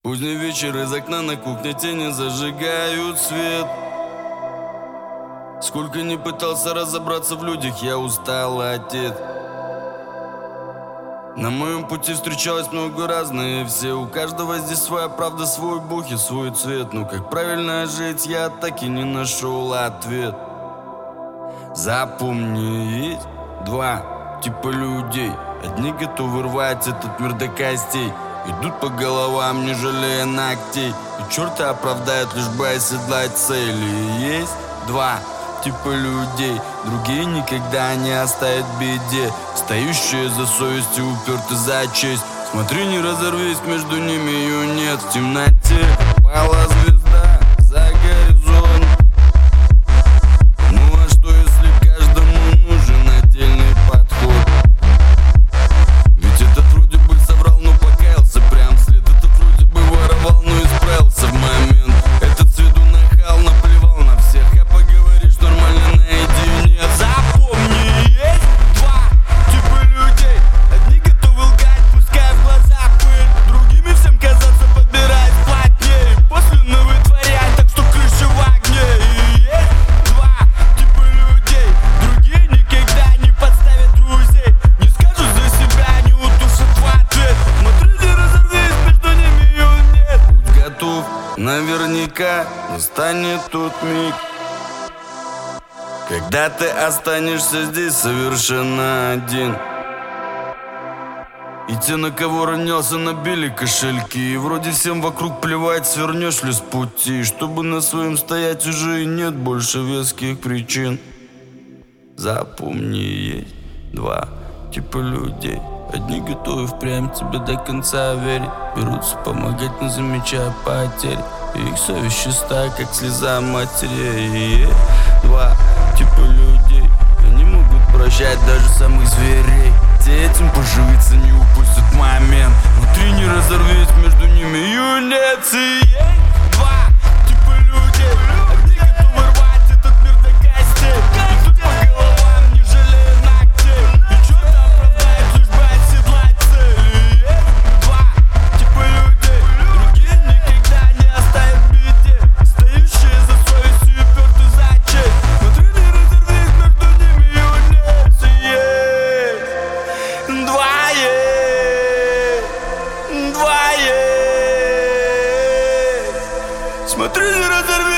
Поздний вечер, из окна на кухне тени зажигают свет. Сколько ни пытался разобраться в людях, я устал одет. На моем пути встречалось много разных все. У каждого здесь своя правда, свой бог и свой цвет. Но как правильно жить, я так и не нашел ответ. Запомни, есть два типа людей. Одни готовы рвать этот мир до костей, идут по головам, не жалея ногтей, и черта оправдают, лишь бы оседлать цели. Есть два типа людей, другие никогда не оставят в беде, стоящие за совесть и уперты за честь. Смотри, не разорвись, между ними ее нет. В темноте пала звезда за горизонт. Ну а что, если каждому нужен отдельный подход? Ведь этот вроде бы соврал, но покаялся прям вслед. Этот вроде бы воровал, но исправился в момент. Этот с виду нахал, наплевал на всех. А поговоришь нормально наедине. Запомни, есть два типа людей. Одни готовы лгать, пускай в глаза пыль, другими всем казаться, подбираясь плотнее, после вытворять, так что крыша в огне. И есть два типа людей, другие никогда не подставят друзей, не скажут за себя, не утушат в ответ. Смотри, не разорвись, между ними ее нет. Будь готов, наверняка настанет тот миг, когда ты останешься здесь совершенно один. И те, на кого ронялся, набили кошельки. И вроде всем вокруг плевать, свернешь ли с пути. Чтобы на своем стоять, уже и нет больше веских причин. Запомни, есть два типа людей. Одни готовы впрямь тебе до конца верить, берутся помогать, не замечая потерь. И их совесть чиста, как слеза матери. И есть два типа людей, они могут прощать даже самых зверей. Те этим поживиться не упустят момент. Внутри не разорвись, между ними ее нет. И есть два типа людей, одни готовы рвать этот мир до костей, идут по головам, не жалея ногтей, и черта оправдает, лишь бы оседлать цель. И есть два типа людей, другие никогда не оставят в беде, стоящие за совестью и уперты за честь. Смотри, не разорвись, между ними ее нет. И есть два есть. Смотри, не разорвись.